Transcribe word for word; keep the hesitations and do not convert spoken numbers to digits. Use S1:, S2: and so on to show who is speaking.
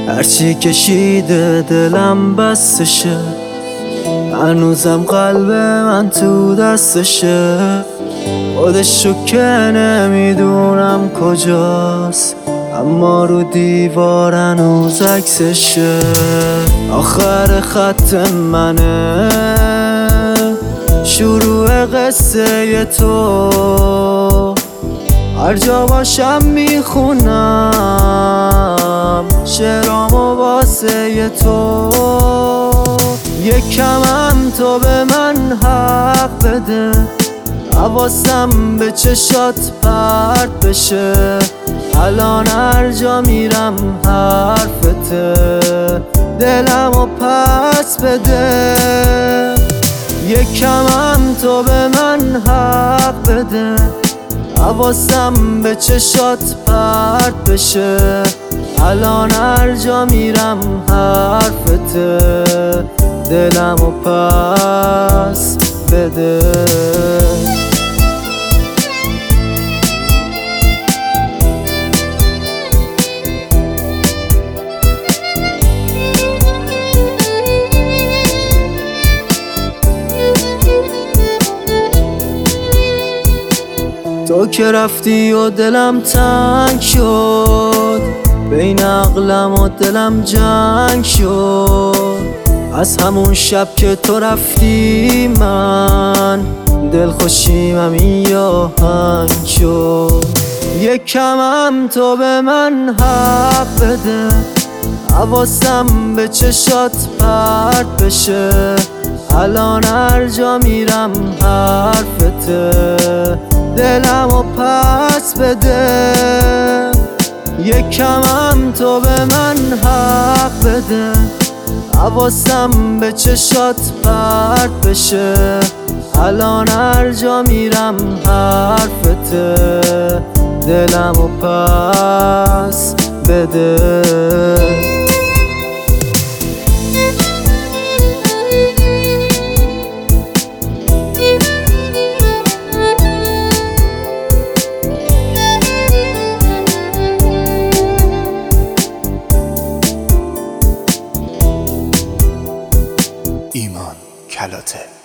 S1: هرچی کشیده دلم بستشه، هنوزم قلب من تو دستشه. خودشو که نمیدونم کجاست، اما رو دیوار هنوز عکسشه. آخر خط منه شروع قصه تو، هر جا باشم میخونم شعرامو واسه تو. یکم هم تو به من حق بده، حواسم به چشات پرت بشه. الان هر جا میرم حرفته، دلمو پس بده. یکم هم تو به من حق بده، حواسم به چشات پرت بشه. الان هر جا میرم حرفته، دلمو پس بده. تو که رفتی و دلم تنگ شد، بین عقلم و دلم جنگ شد. از همون شب که تو رفتی من دلخوشیم همین آهنگ شد. یکم هم تو به من حق بده، حواسم به چشات پرت بشه. الان هر جا میرم حرفته، دلمو پس بده. یکم هم تو به من حق بده، حواسم به چشات پرت بشه. الان هر جا میرم حرفته، دلمو پس بده.
S2: ایمان کلاته.